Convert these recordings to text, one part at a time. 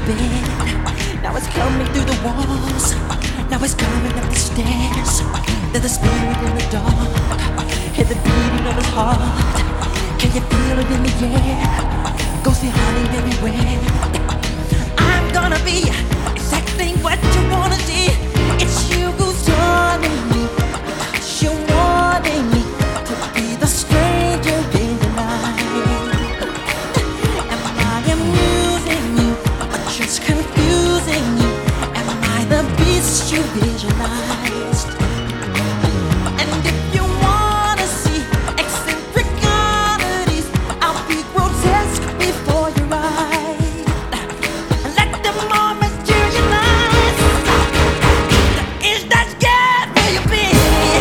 bed. Now it's coming through the walls. Now it's coming up the stairs. There's a spirit in the dark. Hear the beating of his heart. Can you feel it in the air? Ghostly haunting everywhere. I'm gonna be exactly what you wanna see. It's you who's haunting me. You're wanting me to be the stranger in your life. Am I amusing you or just confusing you? Am I the beast you visualized? And if you wanna see eccentric oddities, I'll be grotesque before your eyes. Let the moment materialize. Is that scared for you, baby?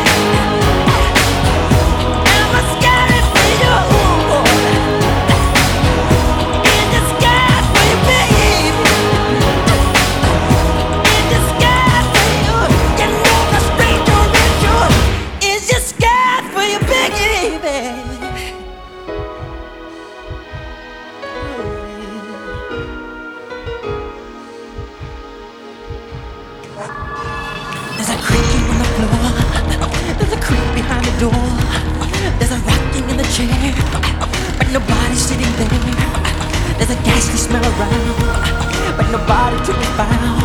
Am I scared for you? Is it scared for you, baby? Is it scared for you? You know the stranger is you. Is it scared for you, baby? There's a creaking on the floor. There's a creak behind the door. There's a rocking in the chair, but nobody's sitting there. There's a ghastly smell around, but nobody to be found.